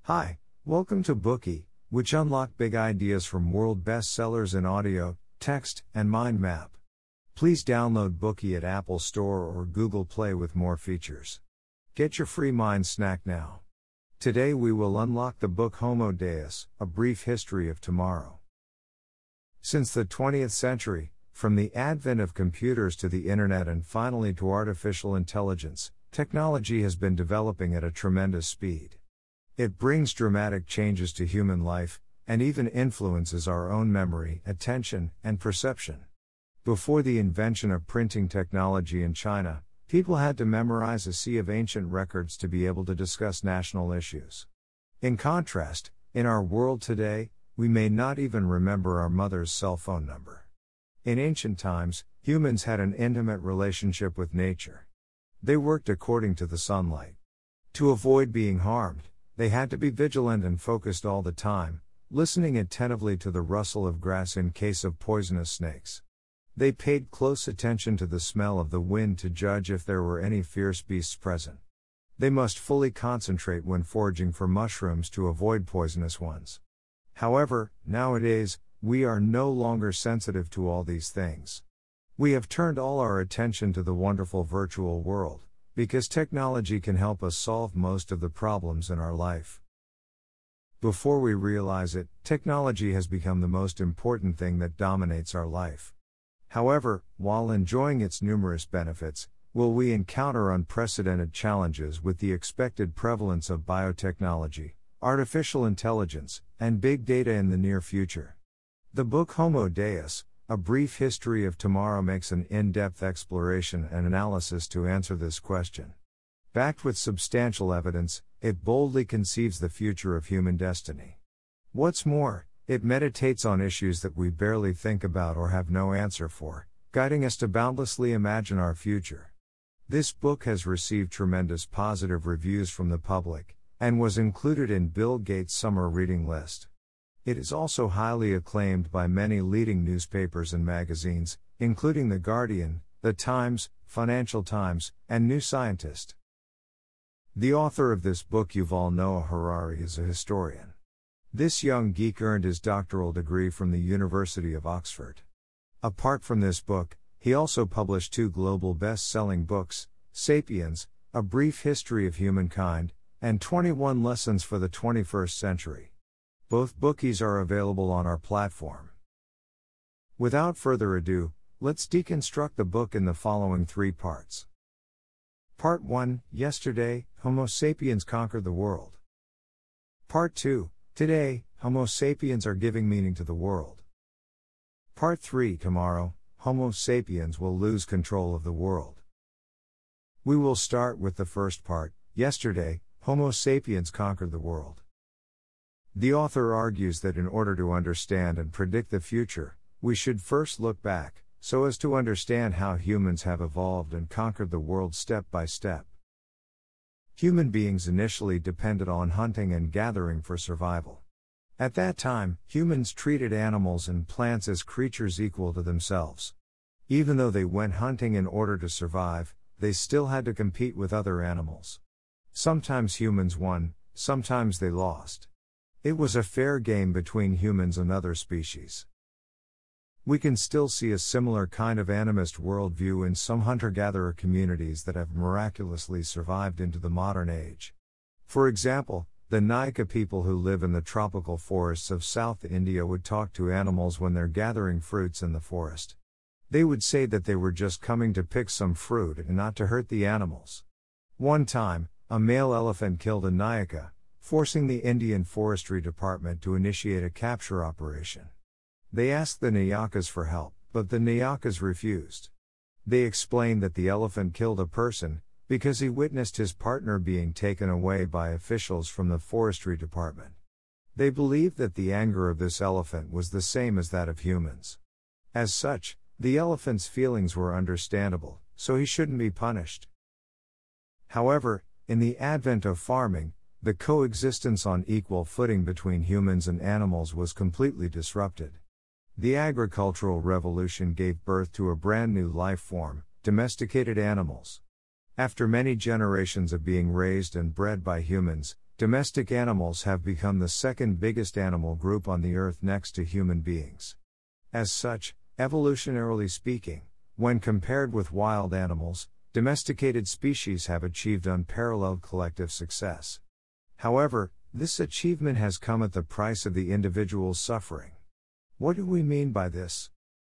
Hi, welcome to Bookey, which unlock big ideas from world bestsellers in audio, text, and mind map. Please download Bookey at Apple Store or Google Play with more features. Get your free mind snack now. Today we will unlock the book Homo Deus, A Brief History of Tomorrow. Since the 20th century, from the advent of computers to the internet and finally to artificial intelligence, technology has been developing at a tremendous speed. It brings dramatic changes to human life, and even influences our own memory, attention, and perception. Before the invention of printing technology in China, people had to memorize a sea of ancient records to be able to discuss national issues. In contrast, in our world today, we may not even remember our mother's cell phone number. In ancient times, humans had an intimate relationship with nature. They worked according to the sunlight. To avoid being harmed, they had to be vigilant and focused all the time, listening attentively to the rustle of grass in case of poisonous snakes. They paid close attention to the smell of the wind to judge if there were any fierce beasts present. They must fully concentrate when foraging for mushrooms to avoid poisonous ones. However, nowadays, we are no longer sensitive to all these things. We have turned all our attention to the wonderful virtual world, because technology can help us solve most of the problems in our life. Before we realize it, technology has become the most important thing that dominates our life. However, while enjoying its numerous benefits, will we encounter unprecedented challenges with the expected prevalence of biotechnology, artificial intelligence, and big data in the near future? The book Homo Deus, A Brief History of Tomorrow makes an in-depth exploration and analysis to answer this question. Backed with substantial evidence, it boldly conceives the future of human destiny. What's more, it meditates on issues that we barely think about or have no answer for, guiding us to boundlessly imagine our future. This book has received tremendous positive reviews from the public, and was included in Bill Gates' summer reading list. It is also highly acclaimed by many leading newspapers and magazines, including The Guardian, The Times, Financial Times, and New Scientist. The author of this book, Yuval Noah Harari, is a historian. This young geek earned his doctoral degree from the University of Oxford. Apart from this book, he also published 2 global best-selling books, Sapiens, A Brief History of Humankind, and 21 Lessons for the 21st Century. Both bookies are available on our platform. Without further ado, let's deconstruct the book in the following 3 parts. Part 1, Yesterday, Homo sapiens conquered the world. Part 2, Today, Homo sapiens are giving meaning to the world. Part 3, Tomorrow, Homo sapiens will lose control of the world. We will start with the first part, Yesterday, Homo sapiens conquered the world. The author argues that in order to understand and predict the future, we should first look back, so as to understand how humans have evolved and conquered the world step by step. Human beings initially depended on hunting and gathering for survival. At that time, humans treated animals and plants as creatures equal to themselves. Even though they went hunting in order to survive, they still had to compete with other animals. Sometimes humans won, sometimes they lost. It was a fair game between humans and other species. We can still see a similar kind of animist worldview in some hunter-gatherer communities that have miraculously survived into the modern age. For example, the Nayaka people who live in the tropical forests of South India would talk to animals when they're gathering fruits in the forest. They would say that they were just coming to pick some fruit and not to hurt the animals. One time, a male elephant killed a Nayaka, forcing the Indian Forestry Department to initiate a capture operation. They asked the Nayakas for help, but the Nayakas refused. They explained that the elephant killed a person, because he witnessed his partner being taken away by officials from the Forestry Department. They believed that the anger of this elephant was the same as that of humans. As such, the elephant's feelings were understandable, so he shouldn't be punished. However, in the advent of farming, the coexistence on equal footing between humans and animals was completely disrupted. The agricultural revolution gave birth to a brand new life form, domesticated animals. After many generations of being raised and bred by humans, domestic animals have become the second biggest animal group on the earth next to human beings. As such, evolutionarily speaking, when compared with wild animals, domesticated species have achieved unparalleled collective success. However, this achievement has come at the price of the individual's suffering. What do we mean by this?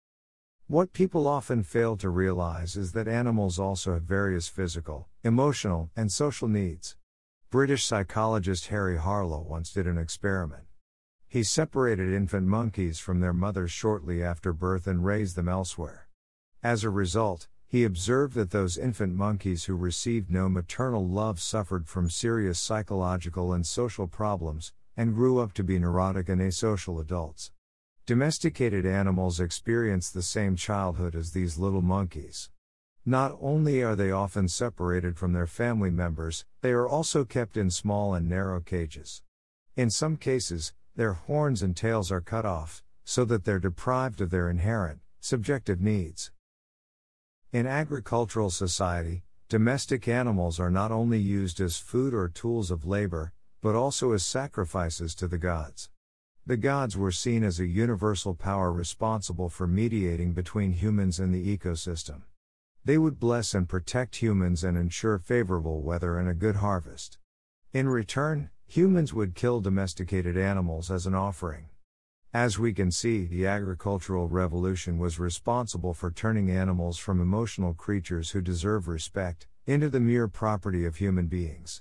What people often fail to realize is that animals also have various physical, emotional, and social needs. British psychologist Harry Harlow once did an experiment. He separated infant monkeys from their mothers shortly after birth and raised them elsewhere. As a result, he observed that those infant monkeys who received no maternal love suffered from serious psychological and social problems, and grew up to be neurotic and asocial adults. Domesticated animals experience the same childhood as these little monkeys. Not only are they often separated from their family members, they are also kept in small and narrow cages. In some cases, their horns and tails are cut off, so that they're deprived of their inherent, subjective needs. In agricultural society, domestic animals are not only used as food or tools of labor, but also as sacrifices to the gods. The gods were seen as a universal power responsible for mediating between humans and the ecosystem. They would bless and protect humans and ensure favorable weather and a good harvest. In return, humans would kill domesticated animals as an offering. As we can see, the agricultural revolution was responsible for turning animals from emotional creatures who deserve respect, into the mere property of human beings.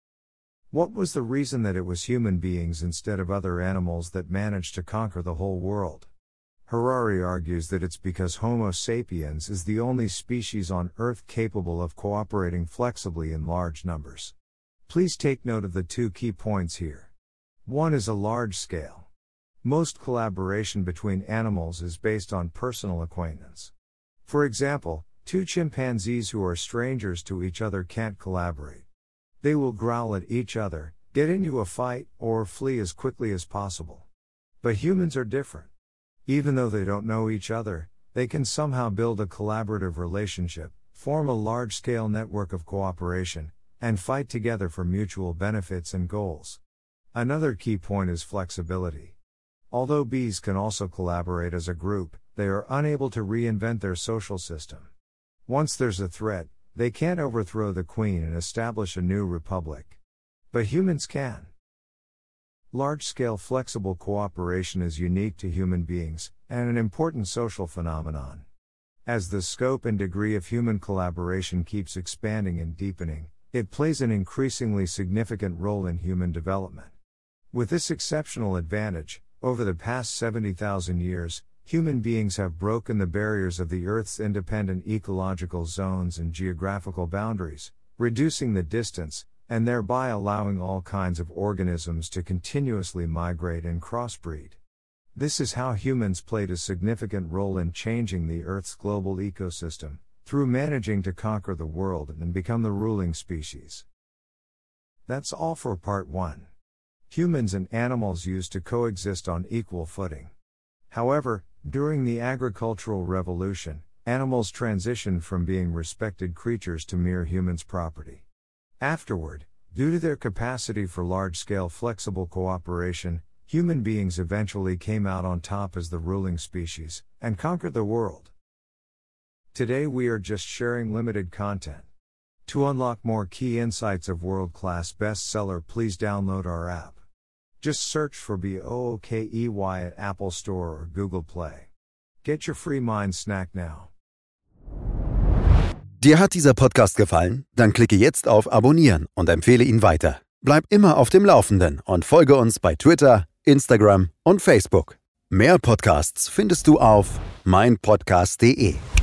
What was the reason that it was human beings instead of other animals that managed to conquer the whole world? Harari argues that it's because Homo sapiens is the only species on Earth capable of cooperating flexibly in large numbers. Please take note of the two key points here. One is a large scale. Most collaboration between animals is based on personal acquaintance. For example, two chimpanzees who are strangers to each other can't collaborate. They will growl at each other, get into a fight, or flee as quickly as possible. But humans are different. Even though they don't know each other, they can somehow build a collaborative relationship, form a large-scale network of cooperation, and fight together for mutual benefits and goals. Another key point is flexibility. Although bees can also collaborate as a group, they are unable to reinvent their social system. Once there's a threat, they can't overthrow the queen and establish a new republic. But humans can. Large-scale flexible cooperation is unique to human beings, and an important social phenomenon. As the scope and degree of human collaboration keeps expanding and deepening, it plays an increasingly significant role in human development. With this exceptional advantage, over the past 70,000 years, human beings have broken the barriers of the Earth's independent ecological zones and geographical boundaries, reducing the distance, and thereby allowing all kinds of organisms to continuously migrate and crossbreed. This is how humans played a significant role in changing the Earth's global ecosystem, through managing to conquer the world and become the ruling species. That's all for part 1. Humans and animals used to coexist on equal footing. However, during the agricultural revolution, animals transitioned from being respected creatures to mere humans' property. Afterward, due to their capacity for large-scale flexible cooperation, human beings eventually came out on top as the ruling species, and conquered the world. Today we are just sharing limited content. To unlock more key insights of world-class bestseller, please download our app. Just search for BOOKEY at Apple Store or Google Play. Get your free mind snack now. Dir hat dieser Podcast gefallen? Dann klicke jetzt auf Abonnieren und empfehle ihn weiter. Bleib immer auf dem Laufenden und folge uns bei Twitter, Instagram und Facebook. Mehr Podcasts findest du auf meinpodcast.de.